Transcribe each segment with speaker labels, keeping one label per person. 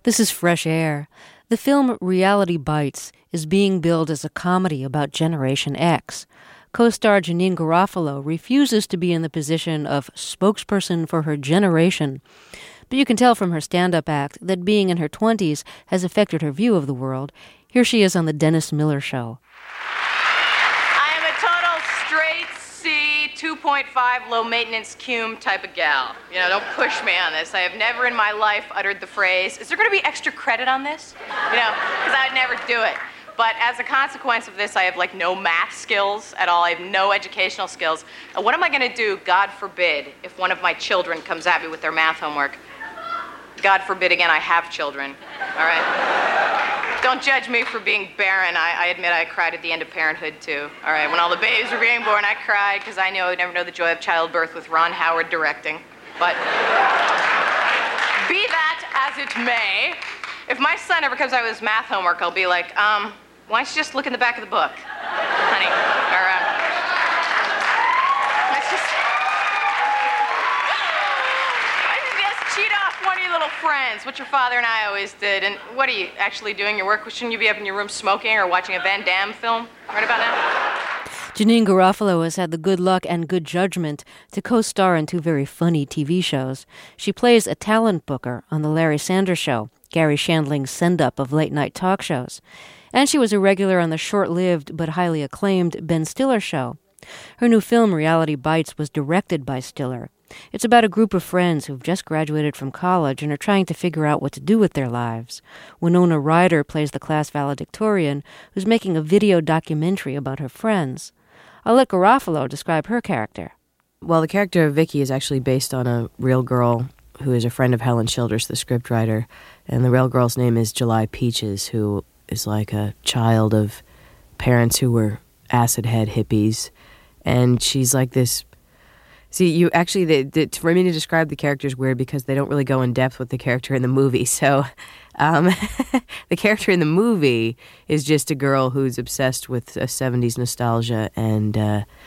Speaker 1: This is Fresh Air. The film Reality Bites is being billed as a comedy about Generation X. Co-star Janeane Garofalo refuses to be in the position of spokesperson for her generation. But you can tell from her stand-up act that being in her 20s has affected her view of the world. Here she is on The Dennis Miller Show.
Speaker 2: I am a total straight C, 2.5 low-maintenance cum type of gal. You know, don't push me on this. I have never in my life uttered the phrase, is there going to be extra credit on this? You know, because I would never do it. But as a consequence of this, I have, no math skills at all. I have no educational skills. What am I going to do, God forbid, if one of my children comes at me with their math homework? God forbid, again, I have children, all right? Don't judge me for being barren. I admit I cried at the end of Parenthood, too. All right, when all the babies were being born, I cried because I knew I would never know the joy of childbirth with Ron Howard directing. But be that as it may, if my son ever comes out with his math homework, I'll be like, why don't you just look in the back of the book, honey? Or, let's just cheat off one of your little friends, what your father and I always did. And what are you actually doing your work? Shouldn't you be up in your room smoking or watching a Van Damme film right about now?
Speaker 1: Janeane Garofalo has had the good luck and good judgment to co-star in two very funny TV shows. She plays a talent booker on The Larry Sanders Show, Gary Shandling's send-up of late-night talk shows. And she was a regular on the short-lived but highly acclaimed Ben Stiller Show. Her new film, Reality Bites, was directed by Stiller. It's about a group of friends who've just graduated from college and are trying to figure out what to do with their lives. Winona Ryder plays the class valedictorian who's making a video documentary about her friends. I'll let Garofalo describe her character.
Speaker 3: Well, the character of Vicky is actually based on a real girl who is a friend of Helen Childers, the scriptwriter. And the real girl's name is July Peaches, who is like a child of parents who were acid head hippies. And she's like this... See, you actually, for me to describe the character is weird because they don't really go in depth with the character in the movie. So the character in the movie is just a girl who's obsessed with 70s nostalgia and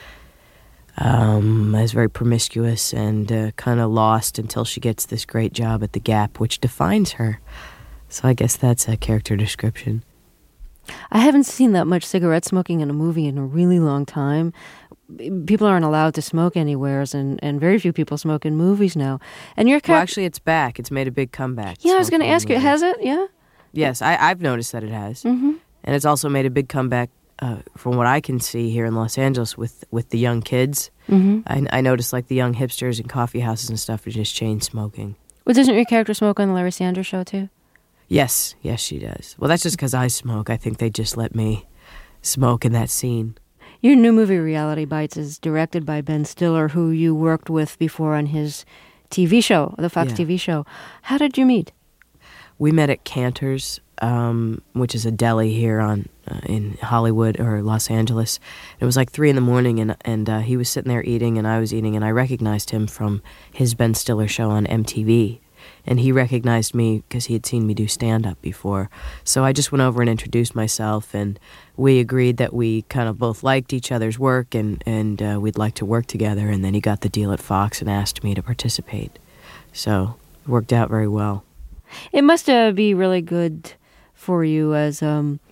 Speaker 3: is very promiscuous and kind of lost until she gets this great job at the Gap, which defines her. So I guess that's a character description.
Speaker 1: I haven't seen that much cigarette smoking in a movie in a really long time. People aren't allowed to smoke anywhere, and very few people smoke in movies now. And your character...
Speaker 3: Well, actually, it's back. It's made a big comeback.
Speaker 1: Yeah, I was going to ask you, has it? Yeah?
Speaker 3: Yes, I've noticed that it has.
Speaker 1: Mm-hmm.
Speaker 3: And it's also made a big comeback, from what I can see here in Los Angeles, with the young kids.
Speaker 1: Mm-hmm.
Speaker 3: I noticed, the young hipsters in coffee houses and stuff are just chain smoking.
Speaker 1: Well, doesn't your character smoke on the Larry Sanders Show, too?
Speaker 3: Yes, she does. Well, that's just because I smoke. I think they just let me smoke in that scene.
Speaker 1: Your new movie, Reality Bites, is directed by Ben Stiller, who you worked with before on his TV show, the Fox TV show. How did you meet?
Speaker 3: We met at Cantor's, which is a deli here in Hollywood or Los Angeles. It was 3 a.m, and he was sitting there eating, and I was eating, and I recognized him from his Ben Stiller show on MTV. And he recognized me because he had seen me do stand-up before. So I just went over and introduced myself, and we agreed that we kind of both liked each other's work and we'd like to work together. And then he got the deal at Fox and asked me to participate. So it worked out very well.
Speaker 1: It must be really good for you as an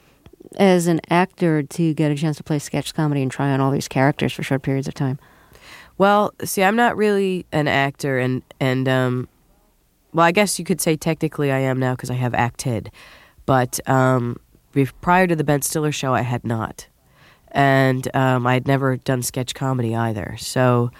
Speaker 1: actor to get a chance to play sketch comedy and try on all these characters for short periods of time.
Speaker 3: Well, see, I'm not really an actor, and well, I guess you could say technically I am now because I have acted. But prior to the Ben Stiller show, I had not. And I had never done sketch comedy either. So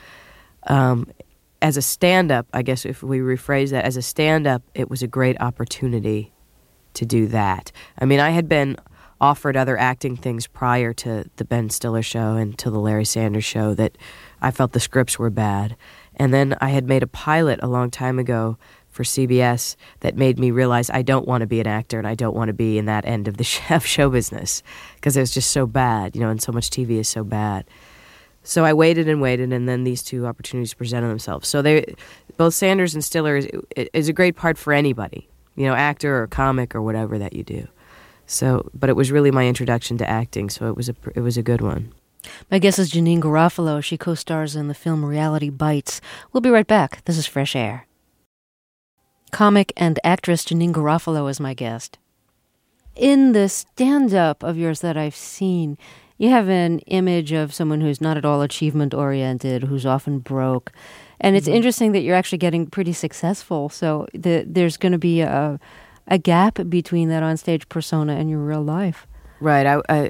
Speaker 3: as a stand-up, I guess if we rephrase that, as a stand-up, it was a great opportunity to do that. I mean, I had been offered other acting things prior to the Ben Stiller show and to the Larry Sanders show that I felt the scripts were bad. And then I had made a pilot a long time ago for CBS that made me realize I don't want to be an actor and I don't want to be in that end of the show business because it was just so bad, and so much TV is so bad. So I waited, and then these two opportunities presented themselves. So both Sanders and Stiller is a great part for anybody, actor or comic or whatever that you do. So, but it was really my introduction to acting, so it was a good one.
Speaker 1: My guest is Janeane Garofalo. She co-stars in the film Reality Bites. We'll be right back. This is Fresh Air. Comic and actress Janeane Garofalo is my guest. In the stand-up of yours that I've seen, you have an image of someone who's not at all achievement-oriented, who's often broke. And it's interesting that you're actually getting pretty successful. So there's going to be a gap between that onstage persona and your real life.
Speaker 3: Right.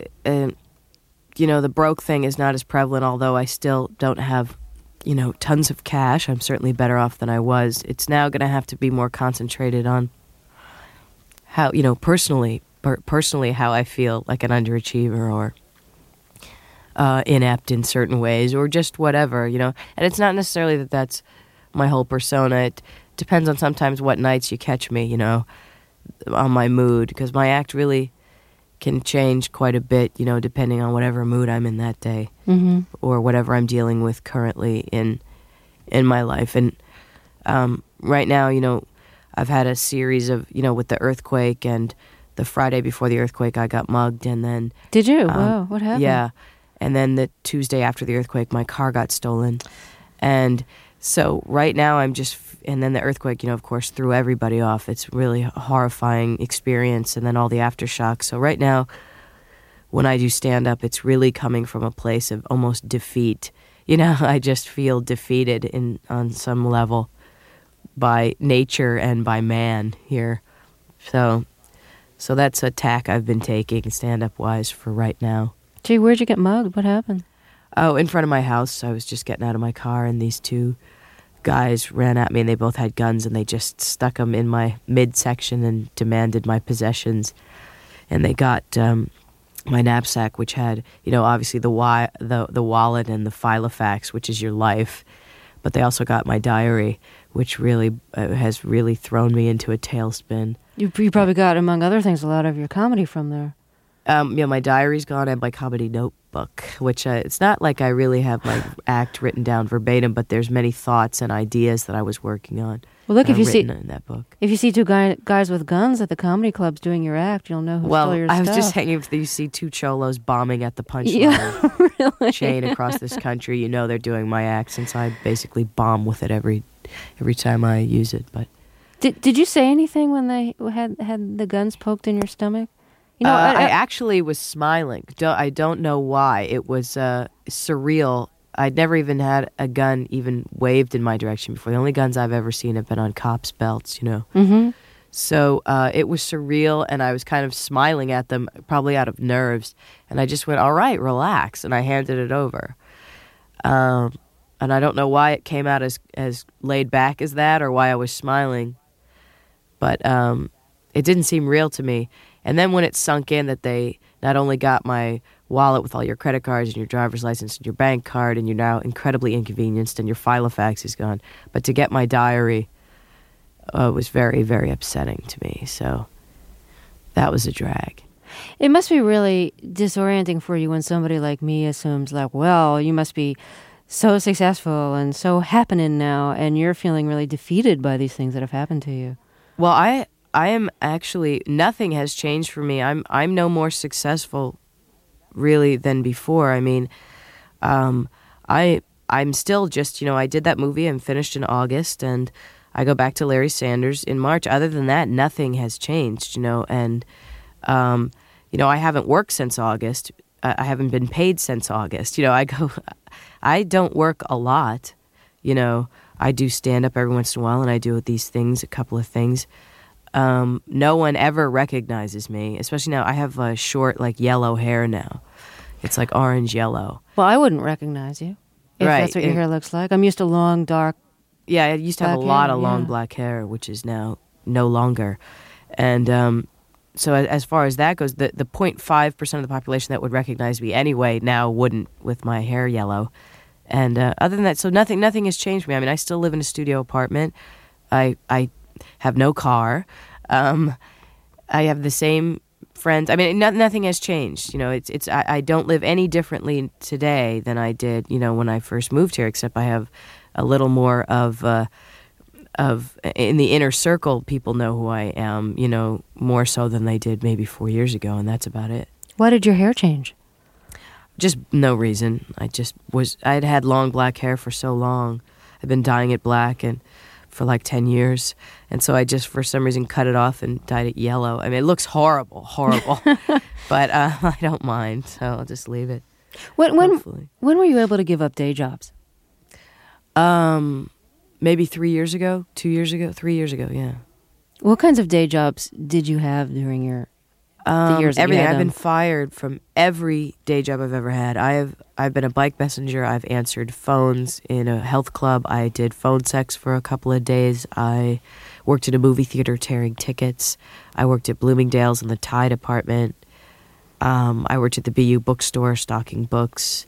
Speaker 3: The broke thing is not as prevalent, although I still don't have, tons of cash. I'm certainly better off than I was. It's now going to have to be more concentrated on how, personally how I feel like an underachiever or inept in certain ways or just whatever, And it's not necessarily that that's my whole persona. It depends on sometimes what nights you catch me, on my mood, because my act really can change quite a bit, depending on whatever mood I'm in that day or whatever I'm dealing with currently in my life. And right now, I've had a series of, with the earthquake, and the Friday before the earthquake, I got mugged, and then...
Speaker 1: Did you? Wow, what happened?
Speaker 3: Yeah. And then the Tuesday after the earthquake, my car got stolen. And so right now I'm just... And then the earthquake, of course, threw everybody off. It's really a horrifying experience, and then all the aftershocks. So right now, when I do stand-up, it's really coming from a place of almost defeat. I just feel defeated on some level by nature and by man here. So that's a tack I've been taking stand-up-wise for right now.
Speaker 1: Gee, where'd you get mugged? What happened?
Speaker 3: Oh, in front of my house. I was just getting out of my car, and these two guys ran at me, and they both had guns, and they just stuck them in my midsection and demanded my possessions. And they got my knapsack, which had, obviously the wallet and the Filofax, which is your life. But they also got my diary, which really has really thrown me into a tailspin.
Speaker 1: You probably got, among other things, a lot of your comedy from there.
Speaker 3: My diary's gone and my comedy notebook, which it's not like I really have my act written down verbatim, but there's many thoughts and ideas that I was working on.
Speaker 1: Well, look, if you see
Speaker 3: in that book,
Speaker 1: if you see two guys with guns at the comedy clubs doing your act, you'll know who stole your stuff.
Speaker 3: Well, I was just hanging. If you see two cholos bombing at the
Speaker 1: Punchline really?
Speaker 3: Chain across this country, they're doing my act, since I basically bomb with it every time I use it. But
Speaker 1: did you say anything when they had the guns poked in your stomach?
Speaker 3: I actually was smiling. I don't know why. It was surreal. I'd never even had a gun even waved in my direction before. The only guns I've ever seen have been on cops' belts,
Speaker 1: Mm-hmm.
Speaker 3: So it was surreal, and I was kind of smiling at them, probably out of nerves. And I just went, all right, relax, and I handed it over. And I don't know why it came out as laid back as that, or why I was smiling. But it didn't seem real to me. And then when it sunk in that they not only got my wallet with all your credit cards and your driver's license and your bank card, and you're now incredibly inconvenienced and your Filofax is gone, but to get my diary was very, very upsetting to me. So that was a drag.
Speaker 1: It must be really disorienting for you when somebody like me assumes, like, well, you must be so successful and so happening now, and you're feeling really defeated by these things that have happened to you.
Speaker 3: Well, I am actually, nothing has changed for me. I'm no more successful really than before. I mean, I'm still just, I did that movie and finished in August, and I go back to Larry Sanders in March. Other than that, nothing has changed, and I haven't worked since August. I haven't been paid since August. I don't work a lot. I do stand up every once in a while, and I do these things, a couple of things. No one ever recognizes me, especially now. I have short, yellow hair now. It's like orange yellow.
Speaker 1: Well, I wouldn't recognize you if that's what your hair looks like. I'm used to long, dark.
Speaker 3: Yeah, I used to have a lot of long black hair, which is now no longer. And so as far as that goes, the 0.5% of the population that would recognize me anyway now wouldn't with my hair yellow. And other than that, so nothing has changed me. I mean, I still live in a studio apartment. I have no car. I have the same friends. I mean, nothing has changed. I don't live any differently today than I did, when I first moved here, except I have a little more of in the inner circle, people know who I am, more so than they did maybe 4 years ago, and that's about it.
Speaker 1: Why did your hair change?
Speaker 3: Just no reason. I'd had long black hair for so long. I've been dyeing it black, for like 10 years. And so I just, for some reason, cut it off and dyed it yellow. I mean, it looks horrible, but I don't mind, so I'll just leave it.
Speaker 1: When were you able to give up day jobs?
Speaker 3: Maybe 3 years ago, 2 years ago, 3 years ago, yeah.
Speaker 1: What kinds of day jobs did you have during the years that
Speaker 3: everything.
Speaker 1: you had
Speaker 3: I've been
Speaker 1: them?
Speaker 3: fired from every day job I've ever had. I've been a bike messenger. I've answered phones in a health club. I did phone sex for a couple of days. I worked in a movie theater tearing tickets. I worked at Bloomingdale's in the tie department. I worked at the BU bookstore stocking books.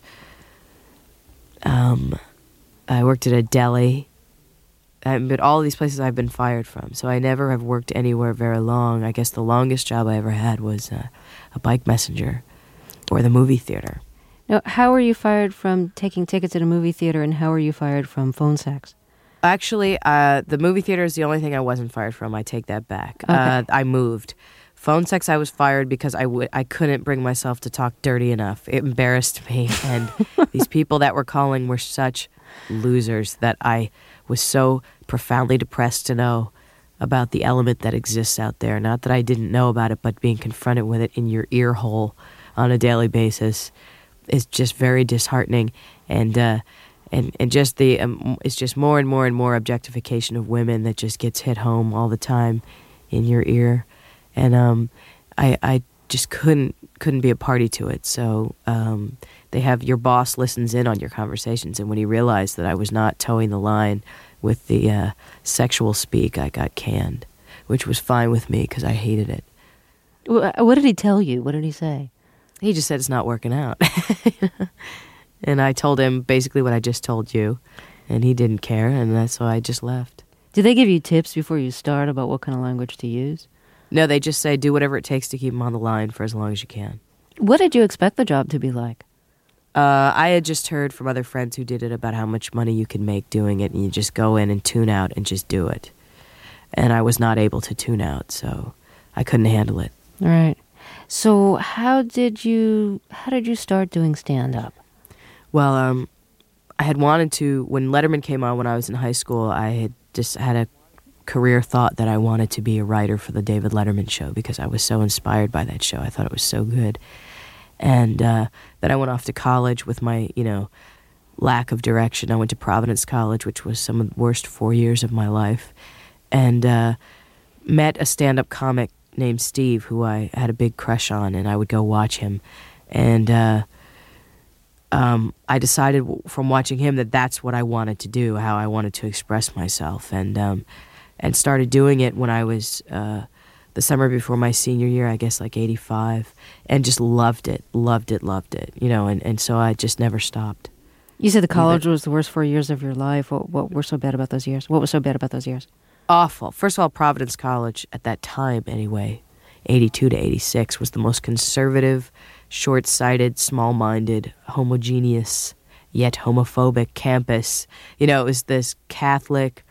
Speaker 3: I worked at a deli. But all these places I've been fired from. So I never have worked anywhere very long. I guess the longest job I ever had was a bike messenger or the movie theater.
Speaker 1: Now, how were you fired from taking tickets at a movie theater, and how were you fired from phone sex?
Speaker 3: Actually, the movie theater is the only thing I wasn't fired from. I take that back.
Speaker 1: Okay.
Speaker 3: I moved. Phone sex, I was fired because I couldn't bring myself to talk dirty enough. It embarrassed me. And these people that were calling were such losers that I was so profoundly depressed to know about the element that exists out there. Not that I didn't know about it, but being confronted with it in your ear hole on a daily basis is just very disheartening. And just it's just more and more and more objectification of women that just gets hit home all the time in your ear. And I just couldn't be a party to it. So they have your boss listens in on your conversations, and when he realized that I was not towing the line with the sexual speak, I got canned, which was fine with me because I hated it.
Speaker 1: What did he tell you? What did he say?
Speaker 3: He just said it's not working out. And I told him basically what I just told you, and he didn't care, and that's why I just left.
Speaker 1: Did they give you tips before you start about what kind of language to use?
Speaker 3: No, they just say do whatever it takes to keep him on the line for as long as you can.
Speaker 1: What did you expect the job to be like?
Speaker 3: I had just heard from other friends who did it about how much money you can make doing it, and you just go in and tune out and just do it. And I was not able to tune out, so I couldn't handle it.
Speaker 1: All right. So how did you start doing stand-up?
Speaker 3: Well, I had wanted to, when Letterman came on when I was in high school, I had just had a career thought that I wanted to be a writer for the David Letterman show because I was so inspired by that show. I thought it was so good. And then I went off to college with my, lack of direction. I went to Providence College, which was some of the worst 4 years of my life, and met a stand-up comic named Steve who I had a big crush on, and I would go watch him. And I decided from watching him that that's what I wanted to do, how I wanted to express myself, and started doing it when I was the summer before my senior year, I guess like 85, and just loved it, and so I just never stopped.
Speaker 1: You said the college was the worst 4 years of your life. What were so bad about those years? What was so bad about those years?
Speaker 3: Awful. First of all, Providence College, at that time anyway, 82 to 86, was the most conservative, short-sighted, small-minded, homogeneous, yet homophobic campus. It was this Catholic,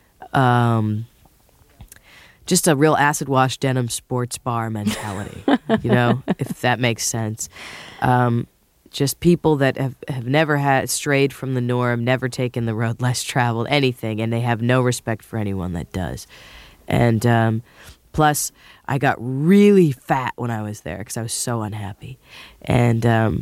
Speaker 3: just a real acid-wash denim sports bar mentality, if that makes sense. Just people that have never strayed from the norm, never taken the road less traveled, anything, and they have no respect for anyone that does. And plus, I got really fat when I was there because I was so unhappy. And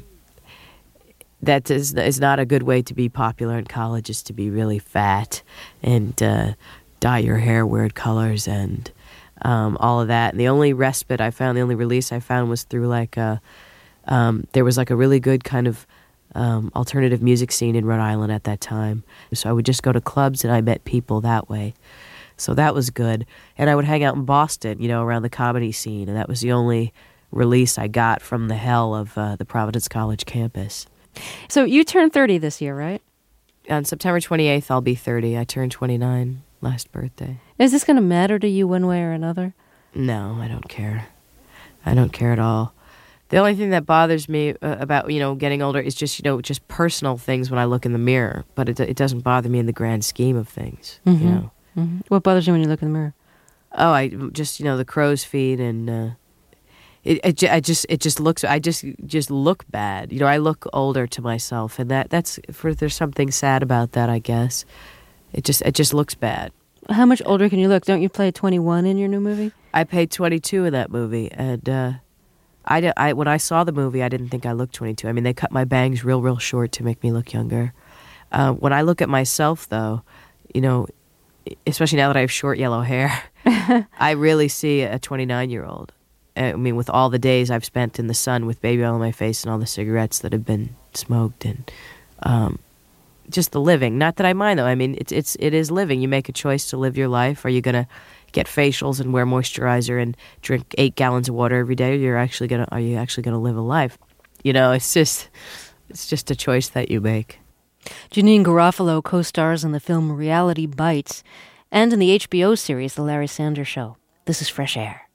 Speaker 3: that is not a good way to be popular in college, is to be really fat and dye your hair weird colors and all of that. And the only respite I found, the only release I found was through there was a really good kind of alternative music scene in Rhode Island at that time. So I would just go to clubs and I met people that way. So that was good. And I would hang out in Boston, around the comedy scene. And that was the only release I got from the hell of the Providence College campus.
Speaker 1: So you turned 30 this year, right?
Speaker 3: On September 28th, I'll be 30. I turned 29 last birthday.
Speaker 1: Is this going to matter to you one way or another?
Speaker 3: No, I don't care. I don't care at all. The only thing that bothers me about, getting older is just, just personal things when I look in the mirror. But it doesn't bother me in the grand scheme of things,
Speaker 1: Mm-hmm. What bothers you when you look in the mirror?
Speaker 3: Oh, I just, the crow's feet and it just looks, I just look bad. I look older to myself, and there's something sad about that, I guess. It just looks bad.
Speaker 1: How much older can you look? Don't you play 21 in your new movie?
Speaker 3: I played 22 in that movie, and when I saw the movie, I didn't think I looked 22. I mean, they cut my bangs real short to make me look younger. When I look at myself, though, you know, especially now that I have short yellow hair, I really see a 29-year-old. I mean, with all the days I've spent in the sun with baby oil on my face and all the cigarettes that have been smoked and just the living. Not that I mind, though. I mean, it is living. You make a choice to live your life. Are you going to get facials and wear moisturizer and drink 8 gallons of water every day? Or are you actually gonna live a life? You know, it's just a choice that you make.
Speaker 1: Janeane Garofalo co-stars in the film Reality Bites and in the HBO series The Larry Sanders Show. This is Fresh Air.